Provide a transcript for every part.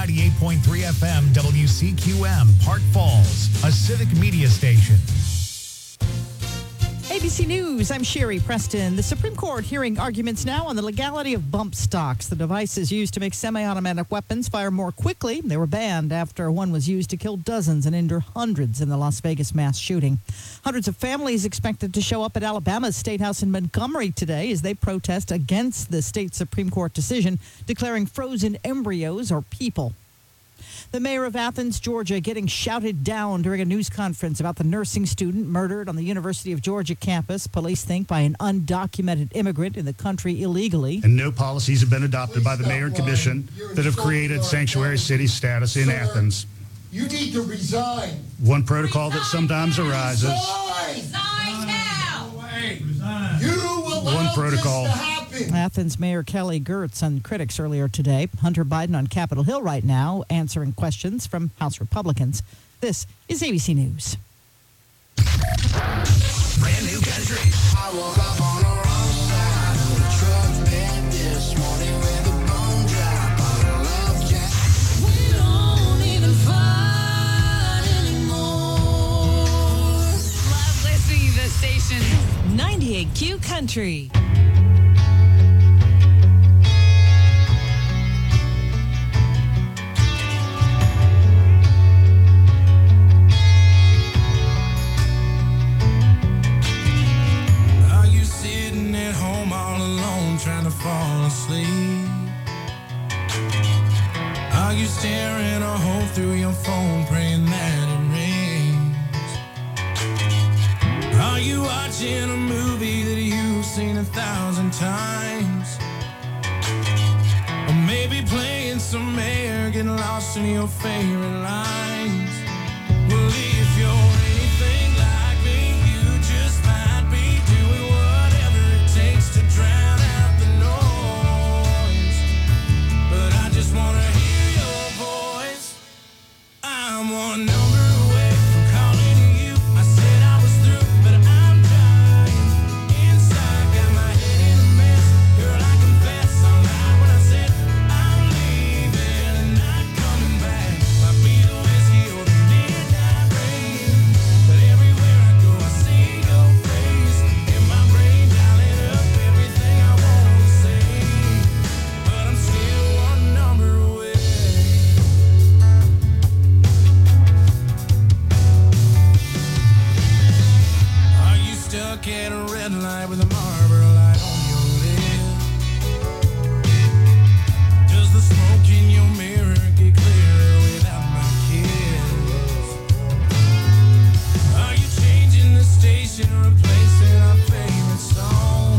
98.3 FM WCQM, Park Falls, a civic media station. ABC News, I'm Sherry Preston. The Supreme Court hearing arguments now on the legality of bump stocks. The devices used to make semi-automatic weapons fire more quickly. They were banned after one was used to kill dozens and injure hundreds in the Las Vegas mass shooting. Hundreds of families expected to show up at Alabama's State House in Montgomery today as they protest against the state Supreme Court decision declaring frozen embryos are people. The mayor of Athens, Georgia, getting shouted down during a news conference about the nursing student murdered on the University of Georgia campus, police think by an undocumented immigrant in the country illegally. And no policies have been adopted by the mayor and commission that have created sanctuary city status in Athens. You need to resign. One protocol that sometimes arises. Resign now. You will One allow protocol. this to happen. Athens Mayor Kelly Girtz on critics earlier today. Hunter Biden on Capitol Hill right now answering questions from House Republicans. This is ABC News. Brand new country. I woke up on the wrong side of the truck bed this morning with a bone dry bottle of Jack. We don't even fight anymore. Love listening to the station. 98Q Country. Are you sitting at home all alone trying to fall asleep? Are you staring a hole through your phone praying that it rains? Are you watching a movie that you've seen 1,000 times? Or maybe playing some air, getting lost in your favorite lines? Well, if you're anything like me, you just might be doing whatever it takes to drown out the noise. But I just want to hear your voice. I'm one number away from calling you. I said I was through, but I'm dying inside. Got my head in a mess. Girl, I confess I lied when I said I'm leaving and not coming back. Might be the whiskey or the midnight rain, but everywhere I go I see your face in my brain, dialing up everything I want to say. But I'm still one number away. Are you stuck at a red light with a Marlboro light on your lip? Does the smoke in your mirror get clearer without my kiss? Are you changing the station, replacing our favorite song?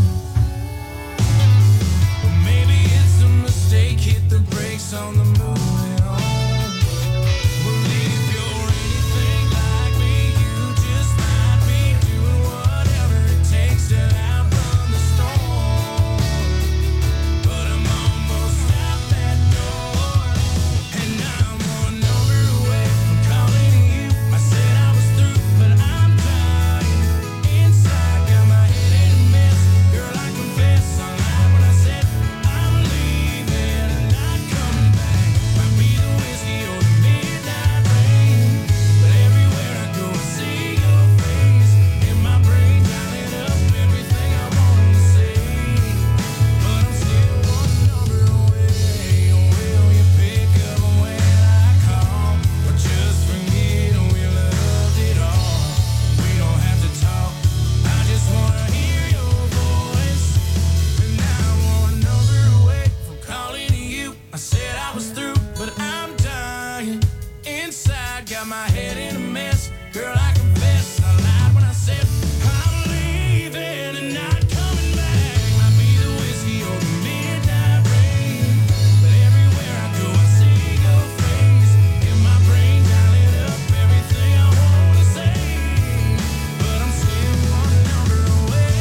Or maybe it's a mistake, hit the brakes on the moving on. Well, if you're anything like me, you just might be doing whatever it takes to outrun the storm. But I'm almost out that door, and I'm one number away from calling you. I said I was through, but I'm dying inside. Got my head in a mess. Girl, I confess I lied when I said I'm leaving and not coming back. Might be the whiskey or the midnight rain, but everywhere I go I see your face in my brain, dialing up everything I want to say. But I'm still one number away. Will you pick up when I call, or just forget we loved it all? We don't have to talk, I just wanna hear your voice. And I'm one number away from calling you. I said I was through, but I'm dying inside. Got my head in a mess. Girl, I confess I lied when I said I'm leaving and not coming back. Might be the whiskey or the midnight rain, but everywhere I go I see your face in my brain, dialing up everything I want to say. But I'm still one number away.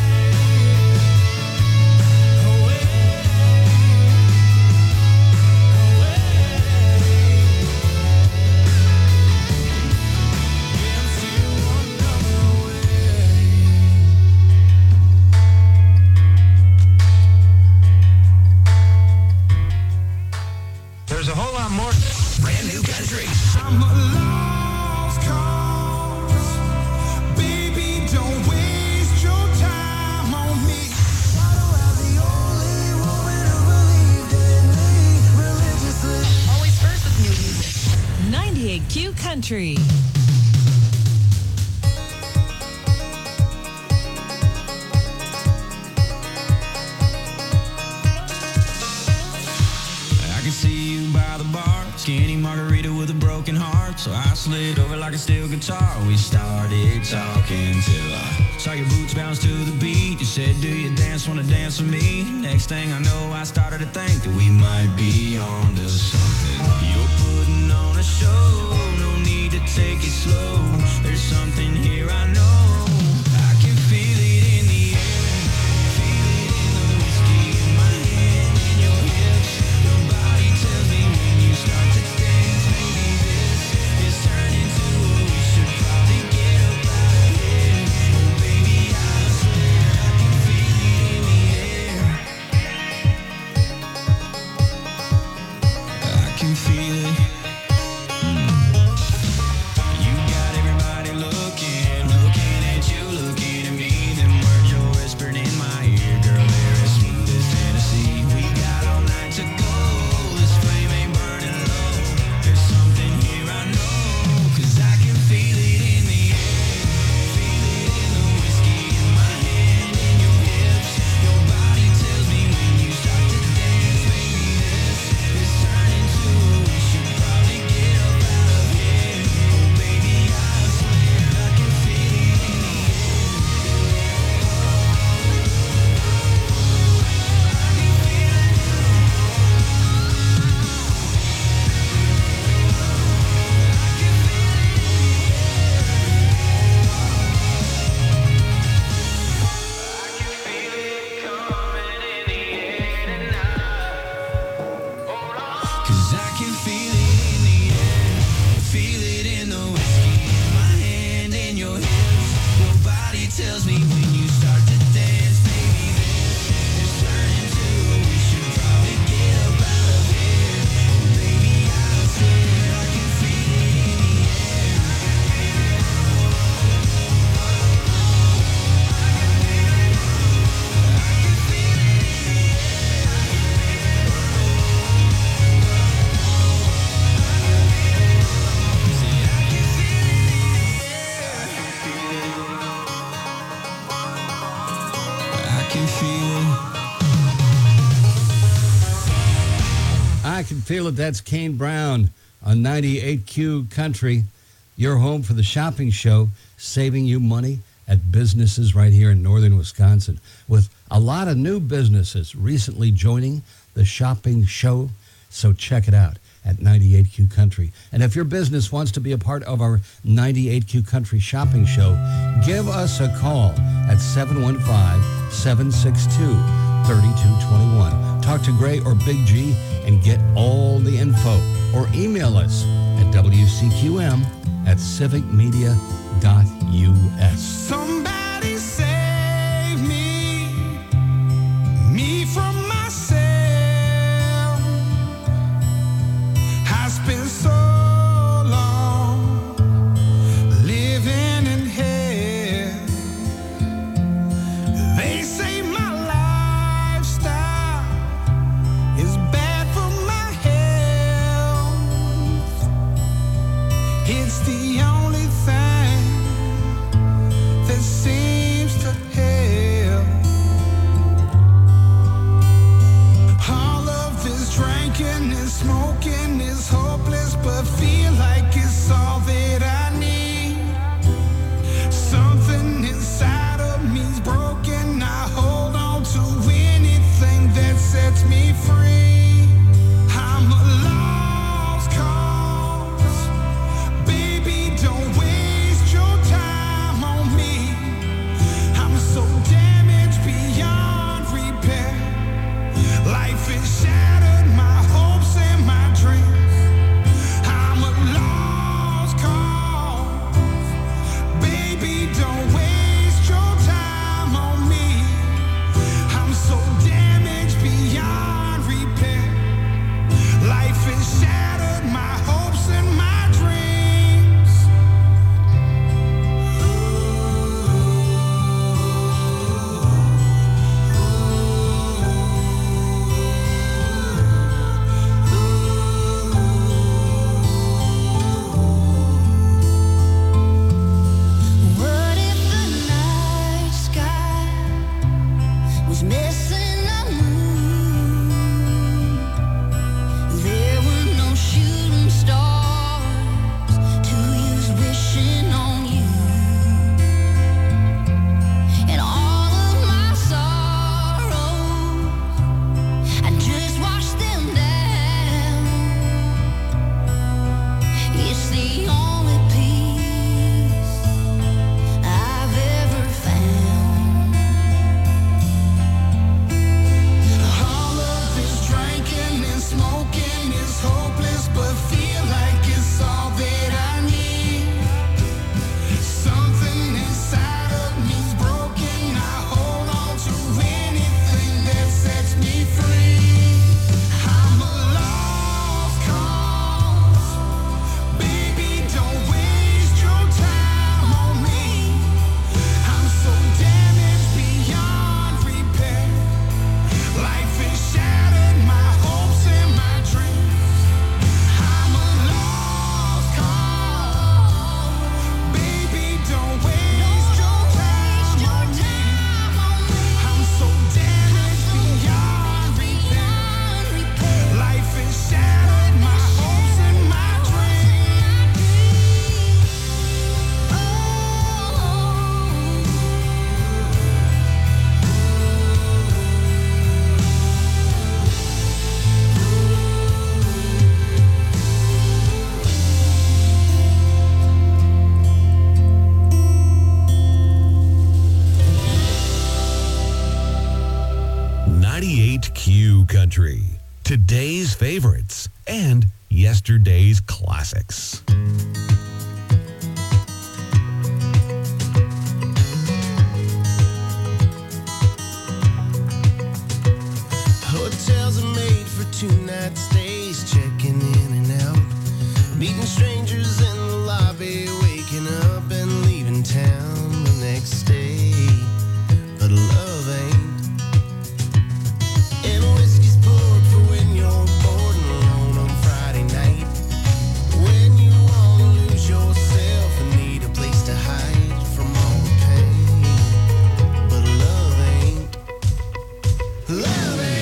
Away. Away. Yeah, I'm still one number away. country. I'm a lost cause. Baby, don't waste your time on me. Why do I the only woman who believed in me religiously? Always first with new music. 98Q Country. I can see you by the bar, skinny margarita with a broken heart. So I slid over like a steel guitar. We started talking till I saw your boots bounce to the beat. You said, do you wanna dance with me? Next thing I know, I started to think that we might be on to something. You're putting on a show, no need to take it slow. There's something here I know. I can feel it in the air, feel it in the whiskey in my hand, in your hips. Your body tells me when you start to dance, maybe this is turning to what we should probably get up out of here. Oh baby, I swear I can feel it in the air. I can feel it. You got everybody looking at you, looking at me. Them words you're whispering in my ear, girl, they're as smooth as Tennessee. We got all night to go, this flame ain't burning low. There's something here I know, 'cause I can feel it in the air. Feel it in the whiskey in my hand, in your hips. Your body tells me when you start to dance, maybe this is turning to what we should probably get up out of here. Oh baby, I swear I can feel it in the air. Cause I can feel it in the air, feel it in the whiskey in my hand, in your hips. Your body tells me when you start to dance, baby, this is turning to what we should probably get up out of here. Oh baby, I swear I can feel it in the air. I can feel it. I can feel it. That's Kane Brown on 98Q Country, your home for the shopping show, saving you money at businesses right here in northern Wisconsin, with a lot of new businesses recently joining the shopping show. So check it out at 98Q Country. And if your business wants to be a part of our 98Q Country shopping show, give us a call at 715-762-3221. Talk to Gray or Big G and get all the info. Or email us at wcqm@civicmedia.us. Somebody save me from myself. I spent so long living in hell. They say my lifestyle is bad for my health. It's the only thing that seems to help. All of this drinking and smoking is hopeless, but feel like it's all that I need. Something inside of me's broken. I hold on to anything that sets me free. I'm a lost cause. Baby, don't country, today's favorites, and yesterday's classics. Hotels are made for 2-night stays, checking in and out, meeting strangers in the lobby, waking up and leaving town the next day. But love ain't. And whiskey's poured for when you're bored and alone on Friday night, when you wanna lose yourself and need a place to hide from all the pain. But love ain't. Love ain't.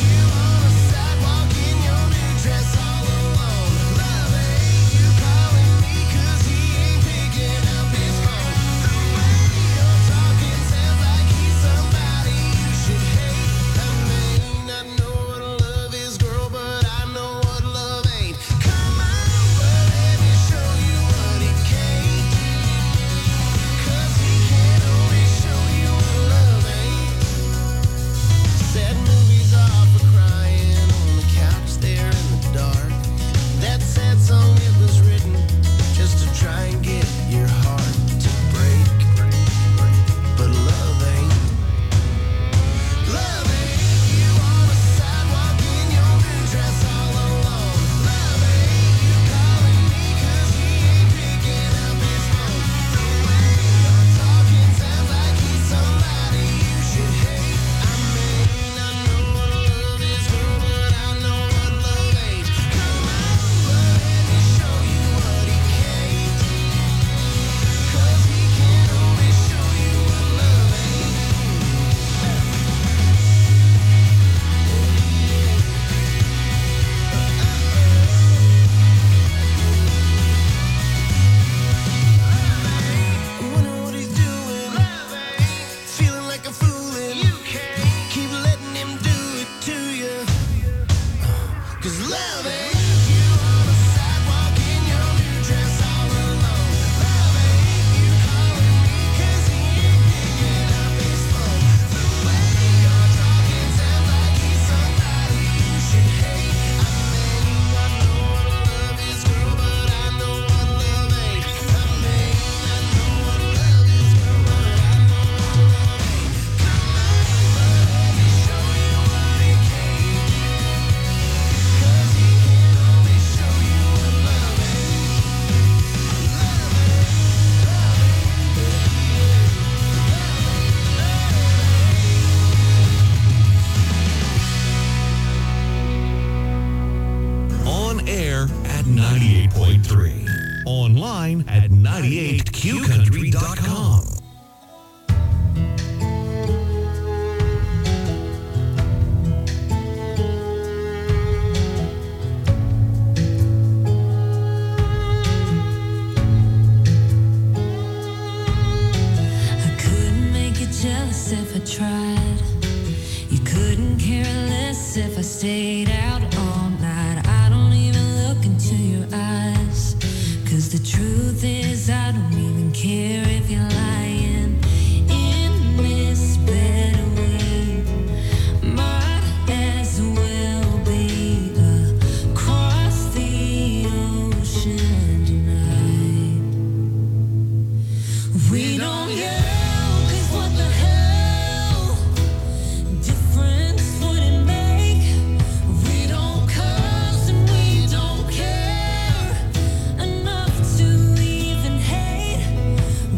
At 98.3. Online at 98qcountry.com. I couldn't make you jealous if I tried. You couldn't care less if I stayed out all night. I don't even look into your eyes, 'cause the truth is I don't even care if you're lying. In this bed we might as well be across the ocean tonight. We don't yell, 'cause what the hell difference would it make? We don't cuss and we don't care enough to even hate.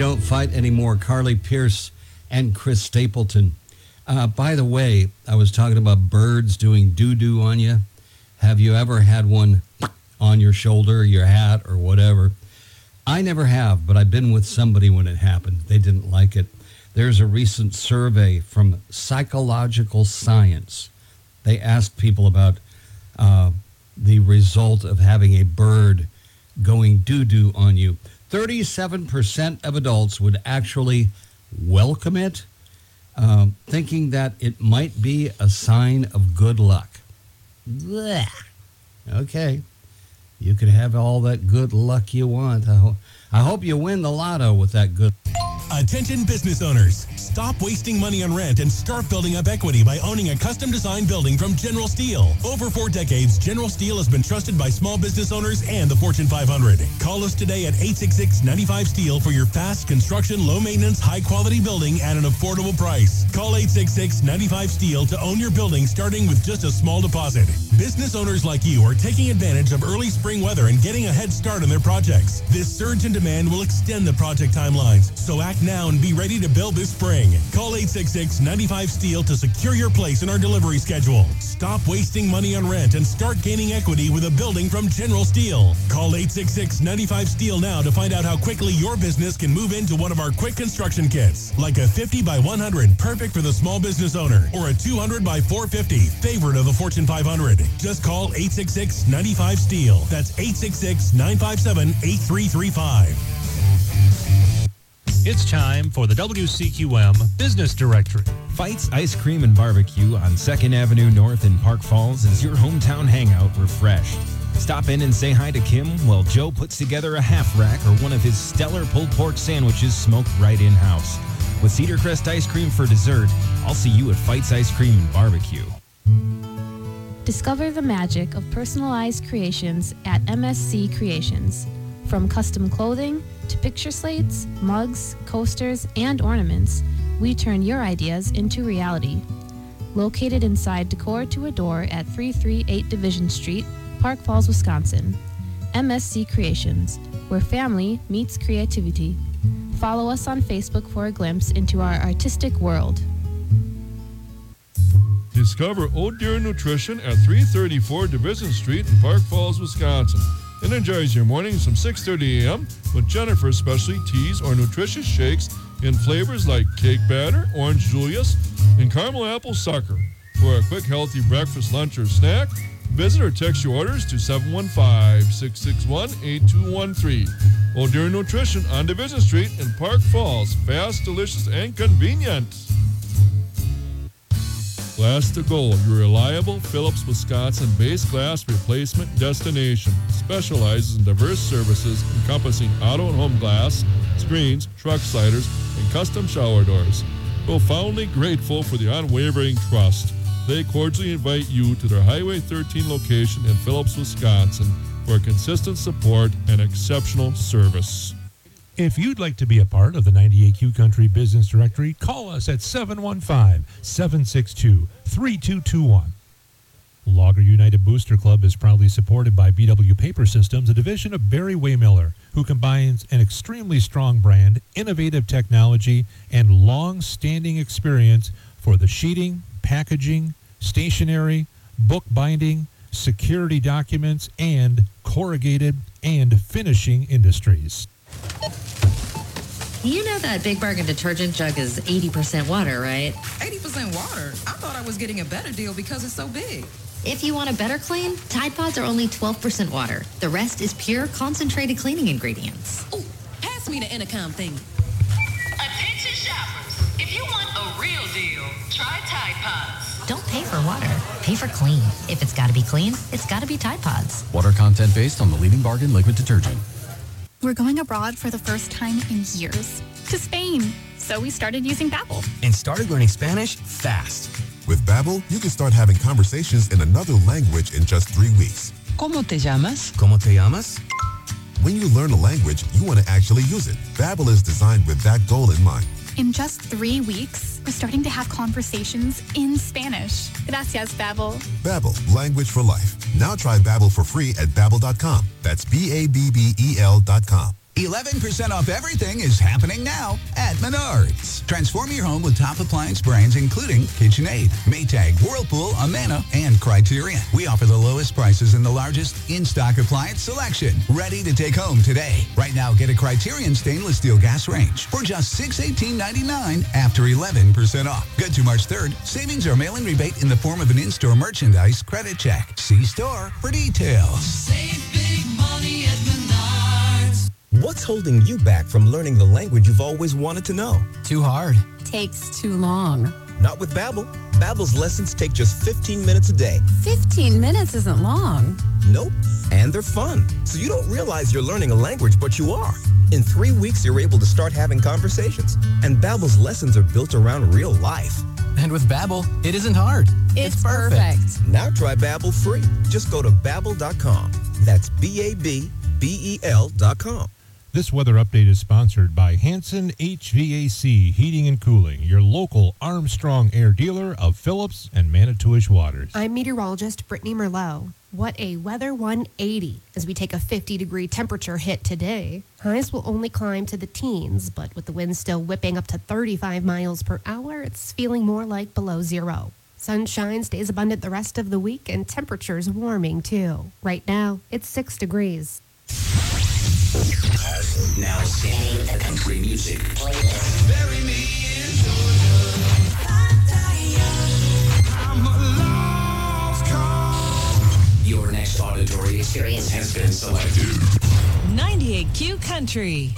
don't fight anymore. Carly Pierce and Chris Stapleton. By the way, I was talking about birds doing doo-doo on you. Have you ever had one on your shoulder, your hat, or whatever? I never have, but I've been with somebody when it happened. They didn't like it. There's a recent survey from Psychological Science. They asked people about the result of having a bird going doo-doo on you. 37% of adults would actually welcome it, thinking that it might be a sign of good luck. Blech. Okay. You could have all that good luck you want. I hope you win the lotto with that good. Attention business owners. Stop wasting money on rent and start building up equity by owning a custom-designed building from General Steel. Over 4 decades, General Steel has been trusted by small business owners and the Fortune 500. Call us today at 866-95-STEEL for your fast construction, low-maintenance, high-quality building at an affordable price. Call 866-95-STEEL to own your building starting with just a small deposit. Business owners like you are taking advantage of early spring weather and getting a head start on their projects. This surge in demand will extend the project timelines, so act now and be ready to build this spring. Call 866-95-STEEL to secure your place in our delivery schedule. Stop wasting money on rent and start gaining equity with a building from General Steel. Call 866-95-STEEL now to find out how quickly your business can move into one of our quick construction kits, like a 50 by 100, perfect for the small business owner, or a 200 by 450, favorite of the Fortune 500. Just call 866-95-STEEL. That's 866-957-8335. It's time for the WCQM Business Directory. Fights Ice Cream and Barbecue on 2nd Avenue North in Park Falls is your hometown hangout refreshed. Stop in and say hi to Kim while Joe puts together a half rack or one of his stellar pulled pork sandwiches smoked right in-house. With Cedar Crest ice cream for dessert, I'll see you at Fights Ice Cream and Barbecue. Discover the magic of personalized creations at MSC Creations. From custom clothing to picture slates, mugs, coasters, and ornaments, we turn your ideas into reality. Located inside Decor to Adore at 338 Division Street, Park Falls, Wisconsin. MSC Creations, where family meets creativity. Follow us on Facebook for a glimpse into our artistic world. Discover Old Deer Nutrition at 334 Division Street in Park Falls, Wisconsin. And enjoys your mornings from 6:30 a.m. with Jennifer's specialty teas or nutritious shakes in flavors like cake batter, orange Julius, and caramel apple sucker. For a quick, healthy breakfast, lunch, or snack, visit or text your orders to 715-661-8213. Old Deer Nutrition on Division Street in Park Falls. Fast, delicious, and convenient. Glass to Go, your reliable Phillips, Wisconsin-based glass replacement destination. Specializes in diverse services encompassing auto and home glass, screens, truck sliders, and custom shower doors. Profoundly grateful for the unwavering trust. They cordially invite you to their Highway 13 location in Phillips, Wisconsin for consistent support and exceptional service. If you'd like to be a part of the 98Q Country Business Directory, call us at 715-762-3221. Logger United Booster Club is proudly supported by BW Paper Systems, a division of Barry Waymiller, who combines an extremely strong brand, innovative technology, and long-standing experience for the sheeting, packaging, stationery, book binding, security documents, and corrugated and finishing industries. You know that Big Bargain detergent jug is 80% water, right? 80% water? I thought I was getting a better deal because it's so big. If you want a better clean, Tide Pods are only 12% water. The rest is pure concentrated cleaning ingredients. Oh, pass me the intercom thing. Attention shoppers. If you want a real deal, try Tide Pods. Don't pay for water. Pay for clean. If it's got to be clean, it's got to be Tide Pods. Water content based on the leading bargain liquid detergent. We're going abroad for the first time in years. To Spain. So we started using Babbel. And started learning Spanish fast. With Babbel, you can start having conversations in another language in just 3 weeks. ¿Cómo te llamas? ¿Cómo te llamas? When you learn a language, you want to actually use it. Babbel is designed with that goal in mind. In just 3 weeks, we're starting to have conversations in Spanish. Gracias, Babbel. Babbel, language for life. Now try Babbel for free at Babbel.com. That's Babbel.com. 11% off everything is happening now at Menards. Transform your home with top appliance brands including KitchenAid, Maytag, Whirlpool, Amana, and Criterion. We offer the lowest prices and the largest in-stock appliance selection. Ready to take home today. Right now, get a Criterion stainless steel gas range for just $618.99 after 11% off. Good to March 3rd. Savings or mail-in rebate in the form of an in-store merchandise credit check. See store for details. Save big money at Menards. What's holding you back from learning the language you've always wanted to know? Too hard. Takes too long. Not with Babbel. Babbel's lessons take just 15 minutes a day. 15 minutes isn't long. Nope. And they're fun. So you don't realize you're learning a language, but you are. In 3 weeks, you're able to start having conversations. And Babbel's lessons are built around real life. And with Babbel, it isn't hard. It's perfect. Now try Babbel free. Just go to Babbel.com. That's BABBEL.com. This weather update is sponsored by Hanson HVAC Heating and Cooling, your local Armstrong Air dealer of Phillips and Manitowish Waters. I'm meteorologist Brittany Merlot. What a weather 180 as we take a 50-degree temperature hit today. Highs will only climb to the teens, but with the wind still whipping up to 35 miles per hour, it's feeling more like below zero. Sunshine stays abundant the rest of the week and temperatures warming too. Right now, it's 6 degrees. Now singing the country music. Bury me in Georgia. I'm a lost cause. Your next auditory experience has been selected. 98Q Country.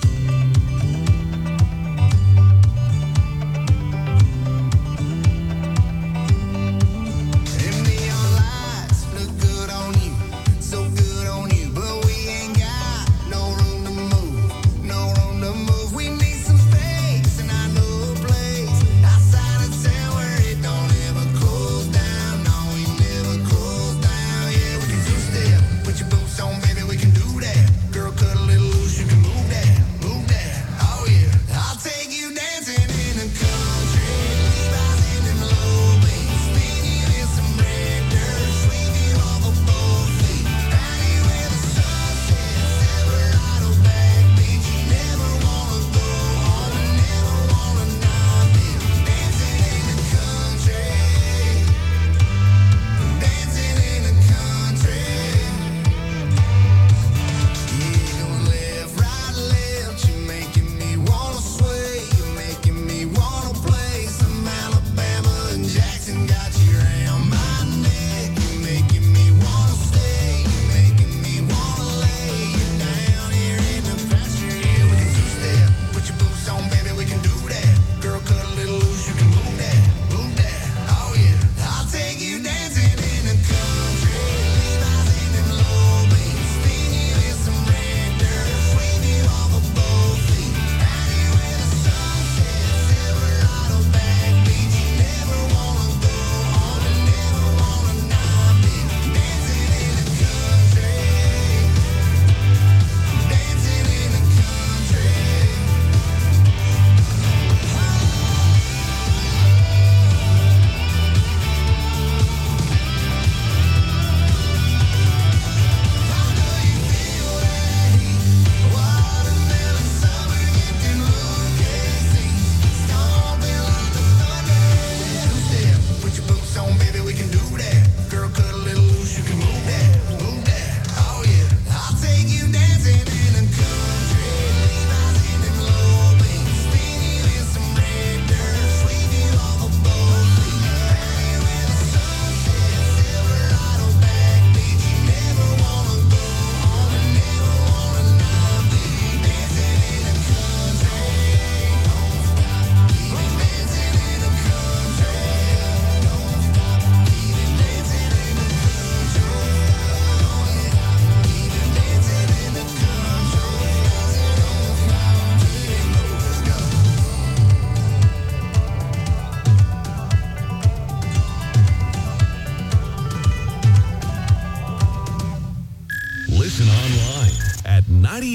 Listen online at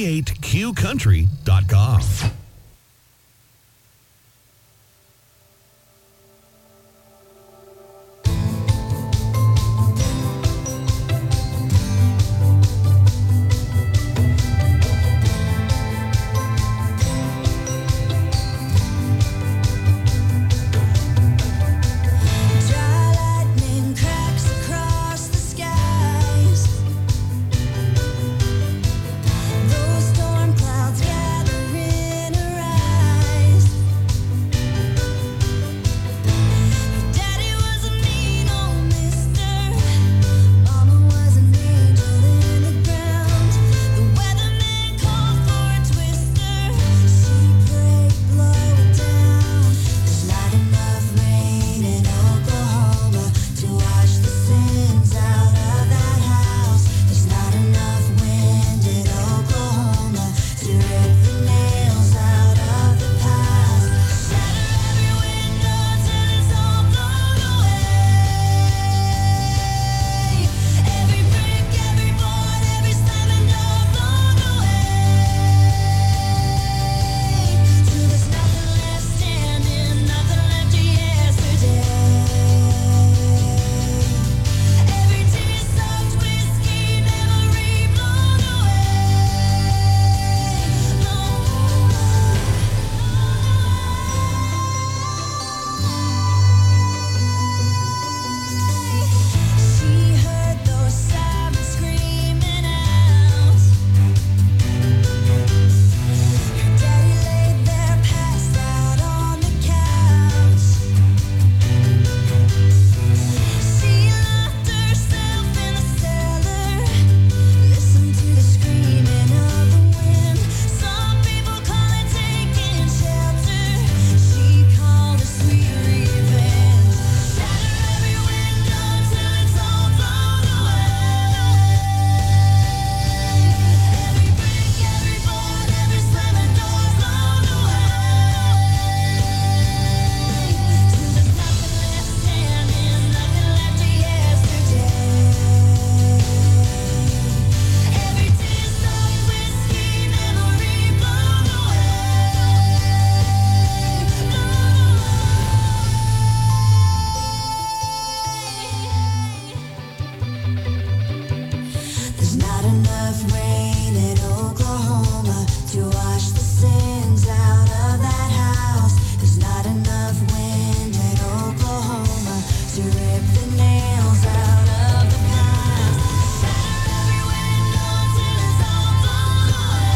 98qcountry.com. enough rain in Oklahoma to wash the sins out of that house. There's not enough wind in Oklahoma to rip the nails out of the past. Shatter every window till it's all blown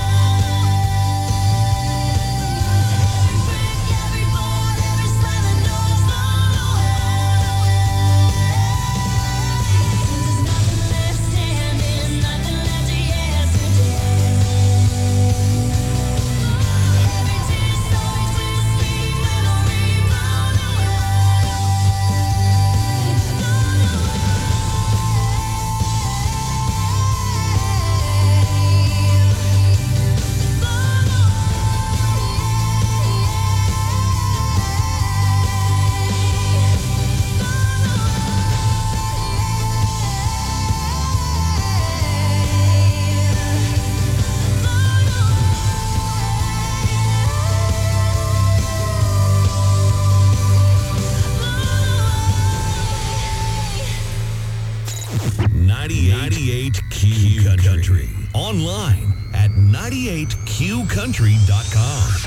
away. Every brick, every board, every slamming door's blown away. There's nothing left standing, nothing left to yesterday. Every tear soaked with sweet memory blown away. Q Country. Online at 98qcountry.com.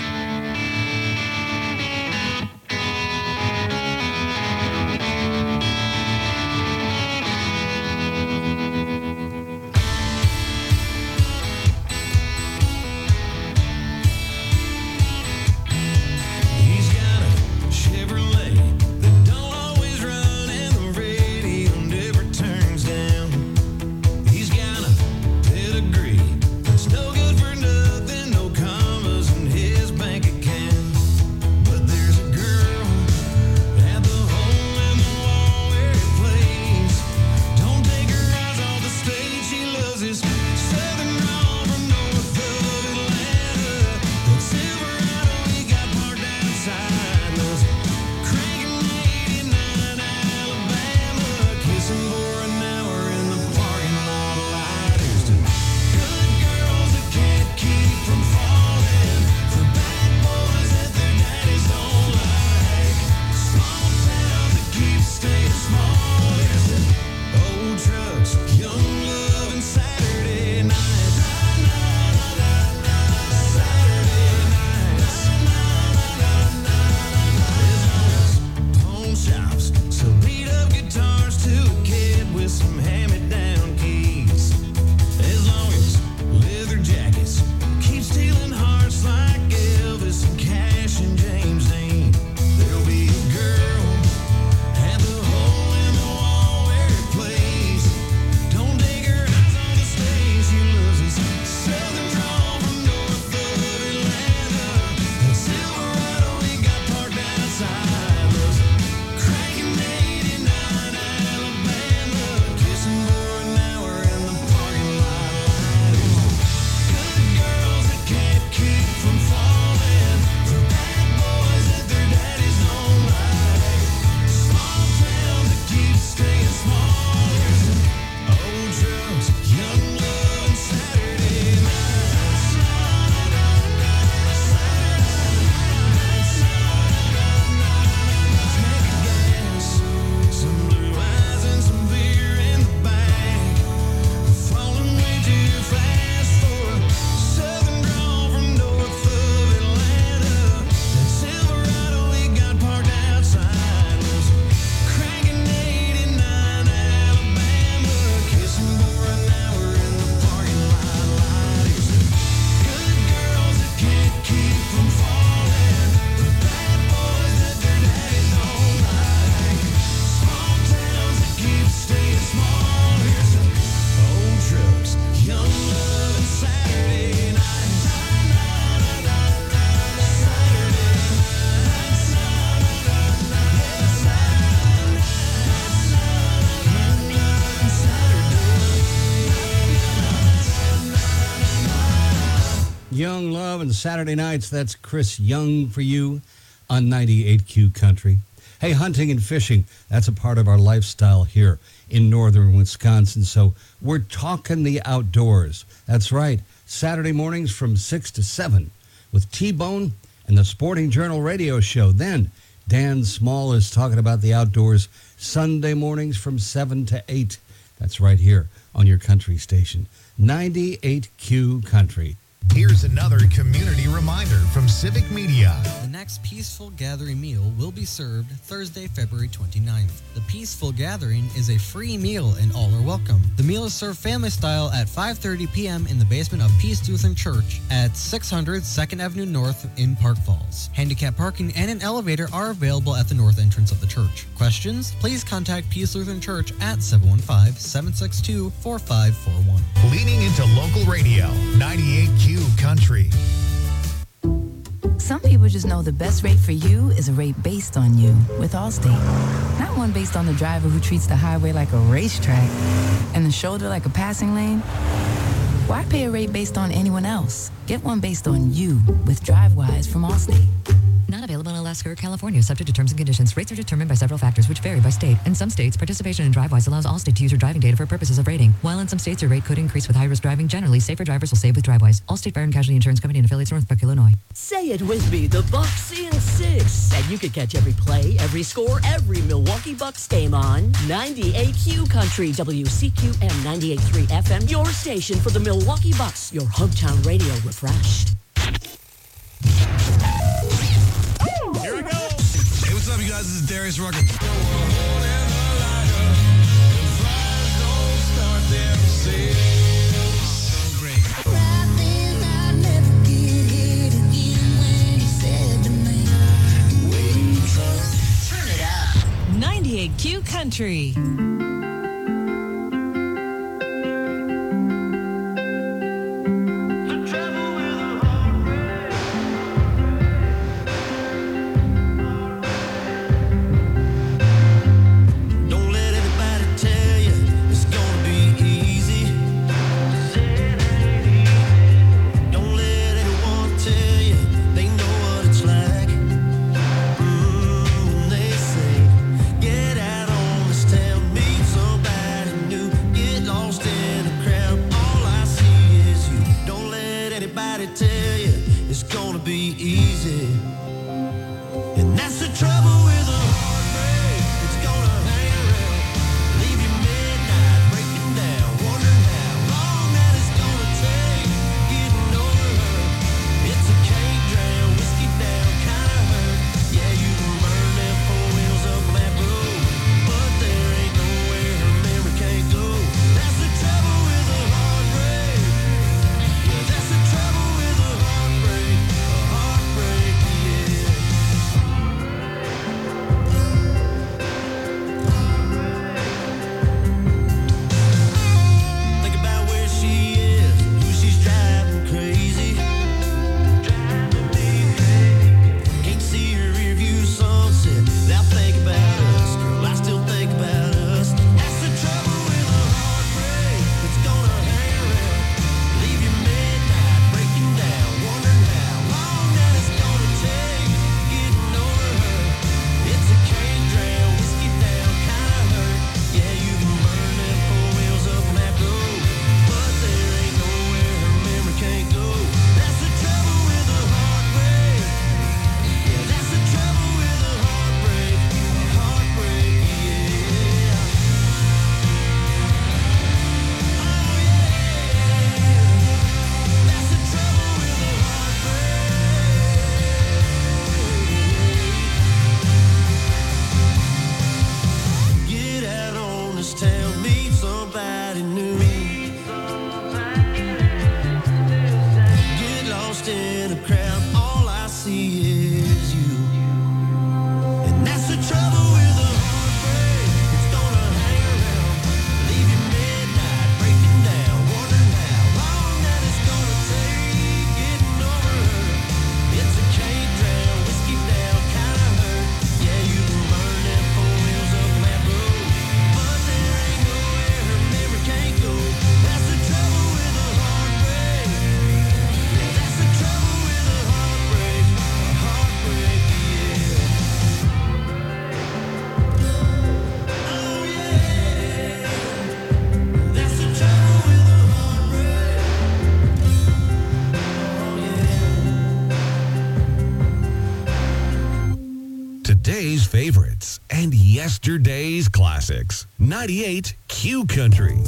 He's got a Chevrolet that don't always run and the radio never turns down. He's got a pedigree that's no good for nothing, no commas in his bank account. But there's a girl at the hole in the wall where he plays. Don't take her eyes off the stage, she loves his southern drawl from north of Atlanta. That Silverado he got parked outside, loves cranking 89 Alabama, kissing for an hour in the parking lot light. Here's to good girls that can't keep from falling, for bad boys that their daddies don't like, small towns that keep staying small. Here's to old trucks, young love, and Saturday nights. Saturday nights. Pawn shops sell beat up guitars to a kid with some hand-me-down keys. As long as leather jackets keep stealing hearts like Elvis and Cash and James Dean, there'll be a girl at the hole in the wall where it plays. Don't take her eyes on the stage, she loves his southern drawl from north of Atlanta. That Silverado he got parked outside, loves cranking 89 Alabama, kissing for an hour in the parking lot light. Good girls that can't keep from falling, for bad boys that their daddies don't like, small towns that keep staying small. Here's to old trucks, young love, and Saturday nights. Some blue eyes and some beer in the back, falling way too fast for a southern drawl from north of Atlanta. That Silverado he got parked outside, was cranking 89 Alabama, kissing for an hour in the parking lot light. Here's to good girls that can't keep from falling, for bad boys that their daddies don't like, small towns that keep staying small. Here's to old trucks, young love, and Saturday nights. Young Love and Saturday Nights. That's Chris Young for you on 98Q Country. Hey, hunting and fishing, that's a part of our lifestyle here in northern Wisconsin. So we're talking the outdoors. That's right. Saturday mornings from 6 to 7 with T-Bone and the Sporting Journal radio show. Then Dan Small is talking about the outdoors Sunday mornings from 7 to 8. That's right here on your country station, 98Q Country. Here's another community reminder from Civic Media. The next Peaceful Gathering meal will be served Thursday, February 29th. The Peaceful Gathering is a free meal and all are welcome. The meal is served family style at 5:30 p.m. in the basement of Peace Lutheran Church at 600 2nd Avenue North in Park Falls. Handicap parking and an elevator are available at the north entrance of the church. Questions? Please contact Peace Lutheran Church at 715-762-4541. Leaning into local radio, 98Q Country. Some people just know the best rate for you is a rate based on you with Allstate. Not one based on the driver who treats the highway like a racetrack and the shoulder like a passing lane. Why pay a rate based on anyone else? Get one based on you with DriveWise from Allstate. Not available in Alaska or California, subject to terms and conditions. Rates are determined by several factors which vary by state. In some states, participation in DriveWise allows Allstate to use your driving data for purposes of rating. While in some states, your rate could increase with high-risk driving. Generally, safer drivers will save with DriveWise. Allstate Fire and Casualty Insurance Company and affiliates, Northbrook, Illinois. Say it with me, the Bucks in 6. And you can catch every play, every score, every Milwaukee Bucks game on 98Q Country, WCQM 98.3 FM, your station for the Milwaukee Bucks, your hometown radio refreshed. Here we go. Hey, what's up, you guys? This is Darius Rucker. Turn it up. 98Q Country. yesterday's classics. 98 Q Country.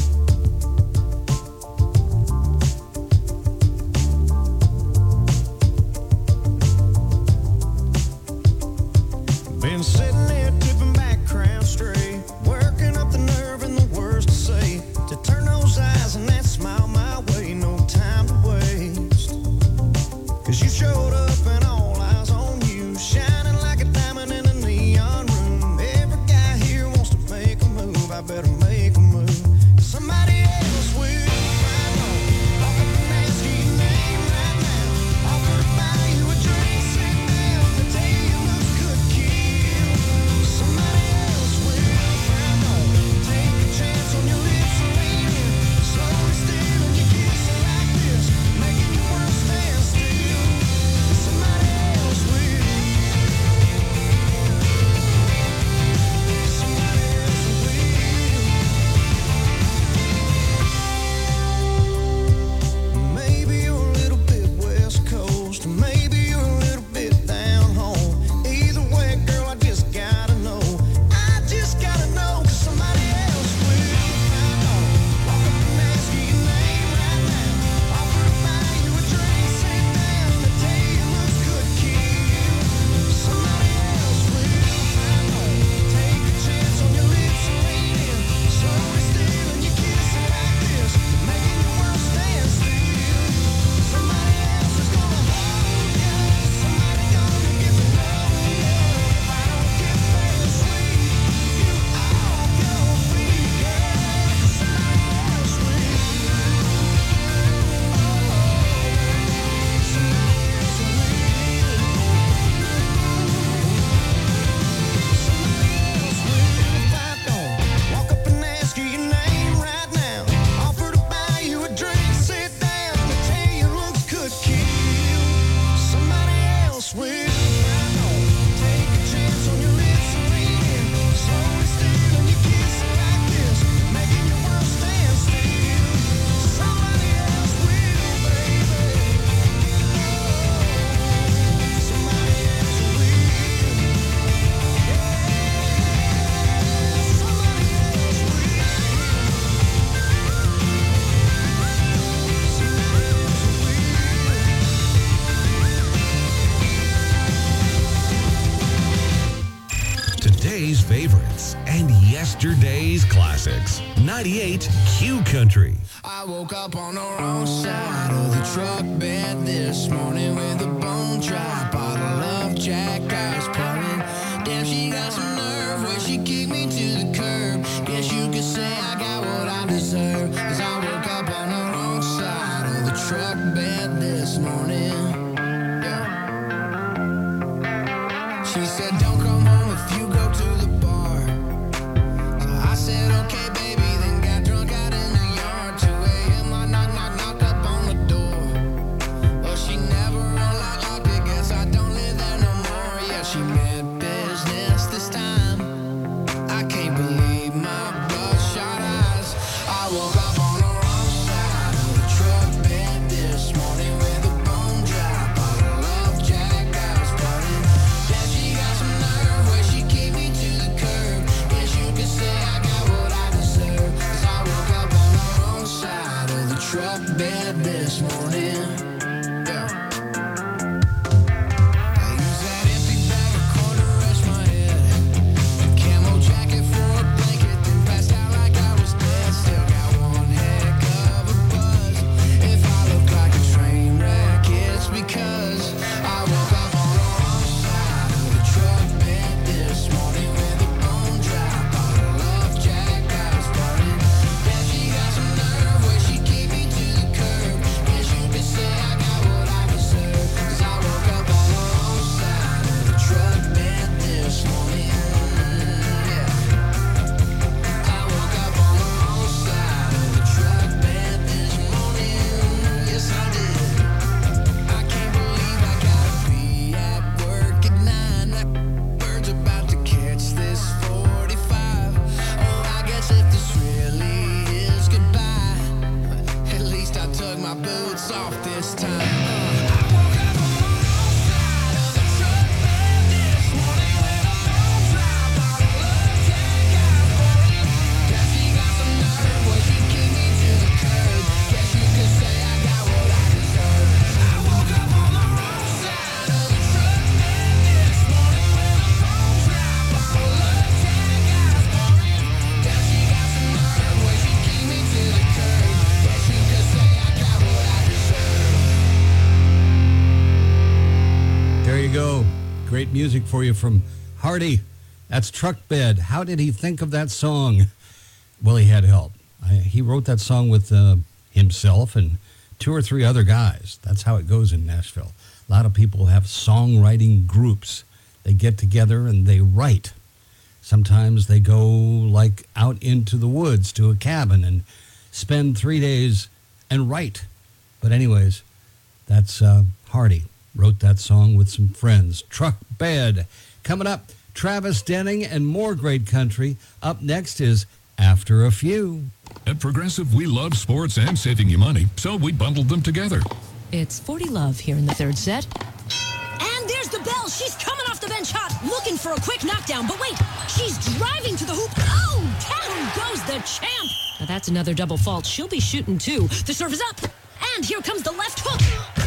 Been sitting there tipping back Crown straight, working up the nerve and the words to say, to turn those eyes and that smile my way, no time to waste. 'Cause you showed up and all eyes on you, shining like a diamond in a neon room. Every guy here wants to make a move, I better make a move. Somebody else will find out. Walk up and ask you your name right now. Offer to buy you a drink, sit down, the day you look good, kill. Somebody else will find out. Take a chance on your lips and lean in. Slowly stealing your kiss like this, making your world stand still. Somebody else will. Somebody else will. Maybe you're a little bit West Coast, maybe you're a little bit down home. Either way, girl, I just gotta know. I just gotta know, 'cause somebody else will find out. Walk up and ask you your name right now. Offer to buy you a drink, sit down, the day you look good, kill. Somebody else will find out. Take a chance on your lips and lean in. Slowly stealing your kiss like this, making your world stand still. Somebody else is gonna hold you. Somebody gonna get to know you. If I don't get there sweet, you all gonna be girl. Somebody else will. Somebody else will. Somebody else will. If I don't walk up and ask you your name right now, offer to buy you a drink, sit down, the day you look good, kill. Somebody else will. I know. Take a chance on your lips and lean in. Slowly stealing your kiss like this, making your world stand still. Somebody else will, baby. Somebody else will. Today's favorites and yesterday's classics. 98 Q Country. I woke up on the wrong side of the truck bed this morning with a bone dry bottle of Jack Ice pouring. Damn, she got some nerve when she kicked me to the curb. Guess you could say I got what I deserve, 'cause I woke up on the wrong side of the truck bed this morning. Yeah. She said, don't come home if you go to the bar. So I said, okay, baby, then got drunk out in the yard. 2 a.m. I knocked up on the door. Well, she never unlocked it, guess I don't live there no more. Yeah, she meant business this time. I can't believe my bloodshot eyes. I woke up on the wrong side of the truck bed this morning with a bone dry bottle of Jack Ice pouring. Then she got some nerve where she kicked me to the curb. Guess you could say I got what I deserve, 'cause I woke up on the wrong side of the truck bed this morning. Yeah. I use that empty bag of corn to rest my head. A camo jacket for a blanket, then passed out like I was dead. Still got one heck of a buzz. If I look like a train wreck, it's because I woke up on the wrong side of the truck bed this morning with a bone dry bottle of Jack Ice pouring. Then she got some nerve where she kicked me to the curb. Guess you could say I got what I deserve, 'cause I woke up on the wrong side of the truck bed this morning. Yeah. I woke up on the wrong side of the truck bed this morning. Yes, I did. I can't believe I gotta be at work at 9. That bird's about to catch this 45. Oh, I guess if this really is goodbye, at least I took my boots off this time. I woke up on the wrong side of the truck bed this morning with a bone dry bottle of great music for you from Hardy. That's Truck Bed. How did he think of that song? Well, he had help. He wrote that song with himself and 2 or 3 other guys. That's how it goes in Nashville. A lot of people have songwriting groups. They get together and they write. Sometimes they go like out into the woods to a cabin and spend 3 days and write. But anyways, that's Hardy. Wrote that song with some friends. Truck Bed. Coming up, Travis Denning and more great country. Up next is After a Few. At Progressive, we love sports and saving you money, so we bundled them together. It's 40 Love here in the third set. And there's the bell. She's coming off the bench hot, looking for a quick knockdown. But wait, she's driving to the hoop. Oh, down goes the champ. Now that's another double fault. She'll be shooting too. The serve is up. And here comes the left hook.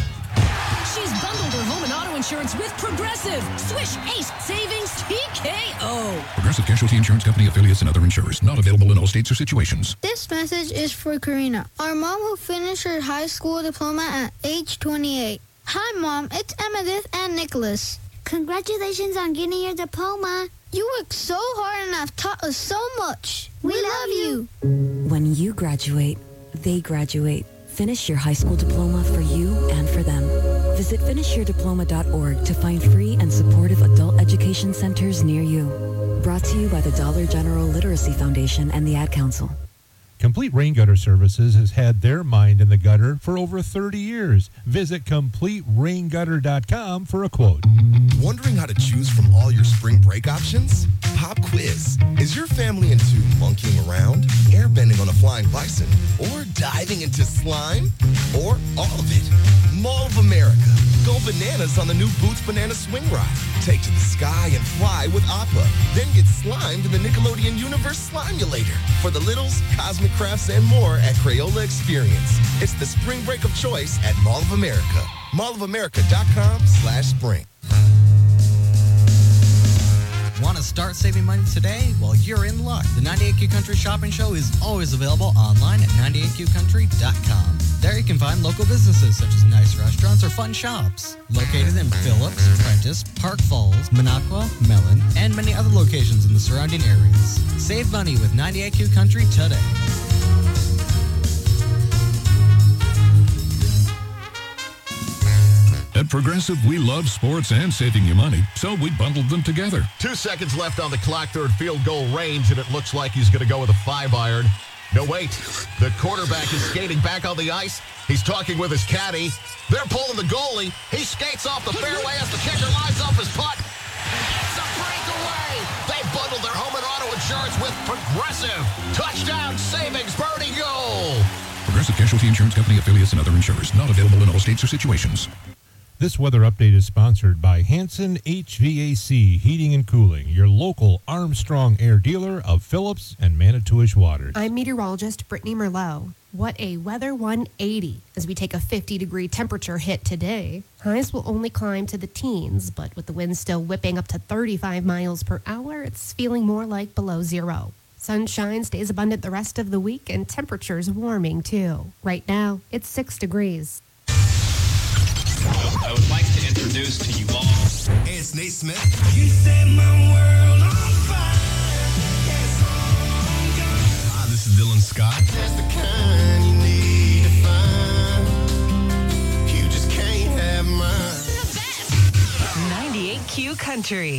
She's bundled her home and auto insurance with Progressive. Swish, Ace, Savings, TKO. Progressive Casualty Insurance Company, affiliates, and other insurers. Not available in all states or situations. This message is for Karina, our mom who finished her high school diploma at age 28. Hi, Mom. It's Emmettith and Nicholas. Congratulations on getting your diploma. You worked so hard and have taught us so much. We love you. When you graduate, they graduate. Finish your high school diploma for you and for them. Visit finishyourdiploma.org to find free and supportive adult education centers near you. Brought to you by the Dollar General Literacy Foundation and the Ad Council. Complete Rain Gutter Services has had their mind in the gutter for over 30 years. Visit CompleteRainGutter.com for a quote. Wondering how to choose from all your spring break options? Pop quiz. Is your family into monkeying around, airbending on a flying bison, or diving into slime? Or all of it? Mall of America. Go bananas on the new Boots Banana Swing Ride. Take to the sky and fly with Appa. Then get slimed in the Nickelodeon Universe Slimulator. For the littles, cosmic crafts, and more at Crayola Experience. It's the spring break of choice at Mall of America. mallofamerica.com/spring. Want to start saving money today? Well, you're in luck. The 98Q Country Shopping Show is always available online at 98QCountry.com. There you can find local businesses such as nice restaurants or fun shops. Located in Phillips, Prentice, Park Falls, Minocqua, Mellon, and many other locations in the surrounding areas. Save money with 98Q Country today. At Progressive, we love sports and saving you money, so we bundled them together. 2 seconds left on the clock, third field goal range, and it looks like he's going to go with a 5-iron. No, wait. The quarterback is skating back on the ice. He's talking with his caddy. They're pulling the goalie. He skates off the fairway as the kicker lines up his putt. It's a breakaway. They bundled their home and auto insurance with Progressive. Touchdown savings, birdie goal. Progressive Casualty Insurance Company, affiliates, and other insurers. Not available in all states or situations. This weather update is sponsored by Hanson HVAC Heating and Cooling, your local Armstrong Air dealer of Phillips and Manitowish Waters. I'm meteorologist Brittany Merlot. What a weather 180 as we take a 50-degree temperature hit today. Highs will only climb to the teens, but with the wind still whipping up to 35 miles per hour, it's feeling more like below zero. Sunshine stays abundant the rest of the week, and temperatures warming too. Right now, it's 6 degrees. I would like to introduce to you all. Hey, it's Nate Smith. You set my world on fire. Hi, this is Dylan Scott. That's the kind you need to find. You just can't have mine. 98Q Country.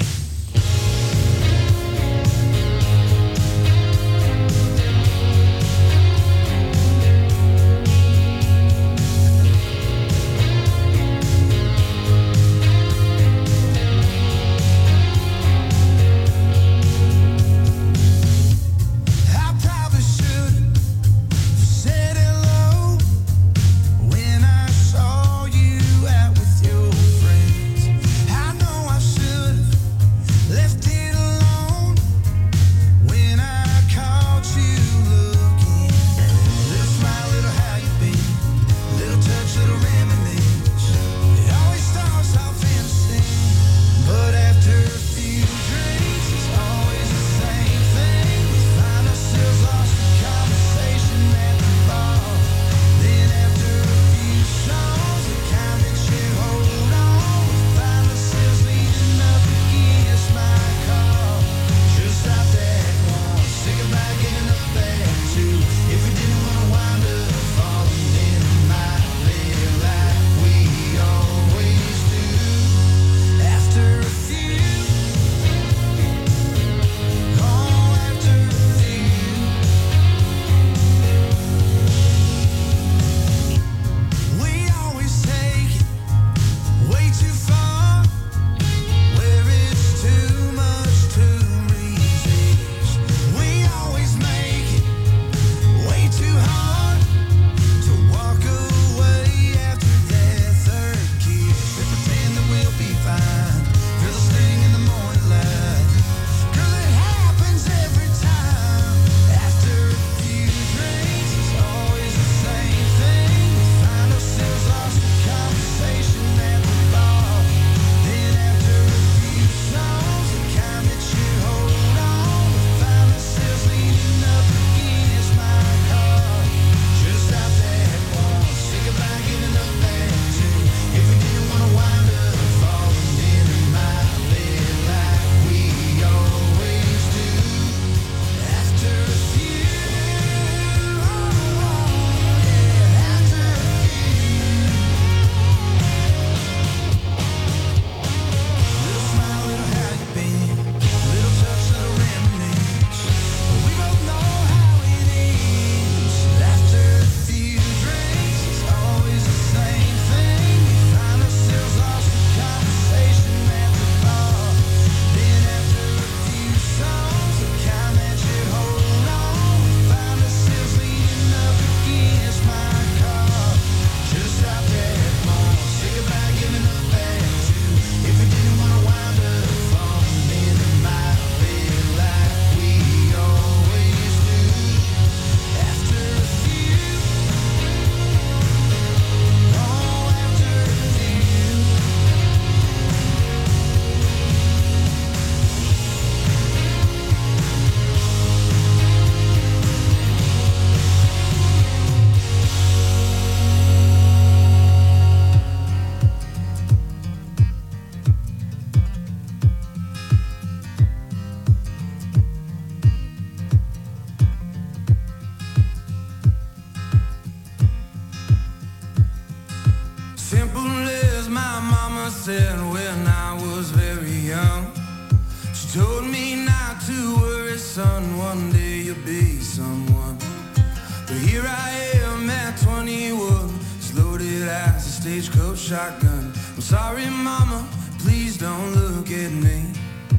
mama said when I was very young, she told me not to worry, son, one day you'll be someone. But here I am at 21, as loaded as a stagecoach shotgun. I'm sorry, mama, please don't look at me.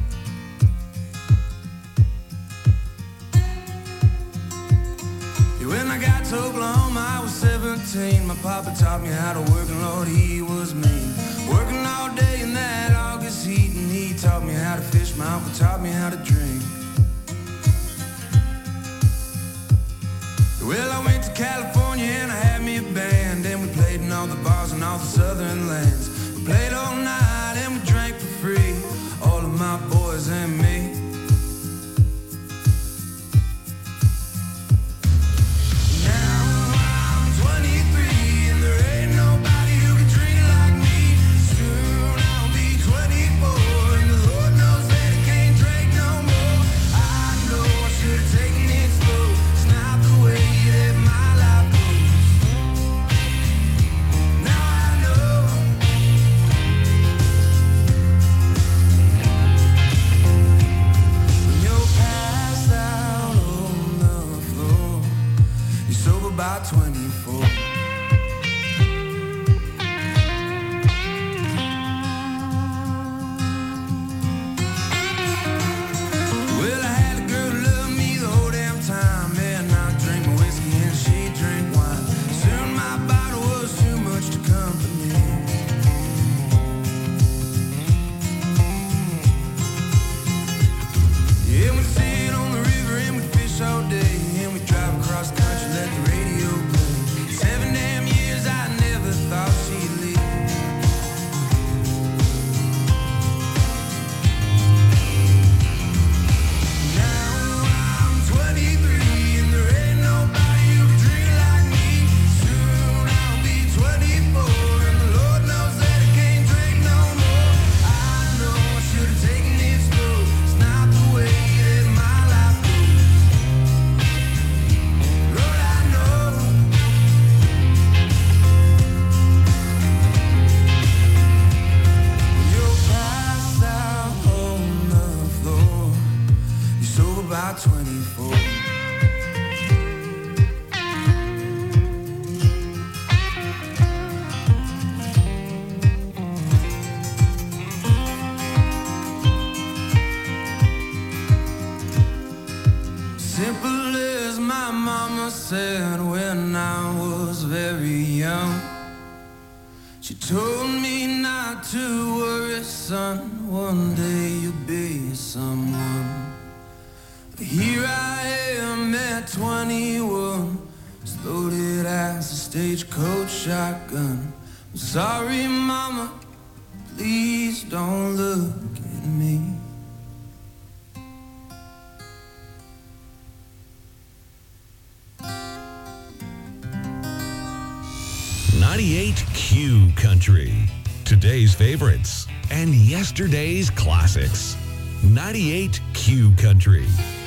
When I got to Oklahoma, I was 17. My papa taught me how to work, and Lord, he was mean. Working all day in that August heat, and he taught me how to fish. My uncle taught me how to drink. Well, I went to California and I had me a band, and we played in all the bars and all the southern lands. We played all night and we drank for free, all of my boys and me. About 24. Well, I had a girl who loved me the whole damn time, and I drank my whiskey and she drank wine. Soon my bottle was too much to comfort me. Yeah, we'd sit on the river and we'd fish all day, and we'd drive across country, let the radio play. 7 damn years, I never thought she'd leave. Now I'm 23 and there ain't nobody who can drink like me. Soon I'll be 24 and the Lord knows that I can't drink no more. I know I should have taken it slow. It's not the way that my life goes. Lord, I know. You're passed out on the floor. You're sober by 24. Simple as my mama said when I was very young. She told me not to worry, son, one day you'll be someone. But here I am at 21, as loaded as a stagecoach shotgun. I'm sorry, mama, please don't look at me. .98 Country. Today's favorites and yesterday's classics. 98 Country.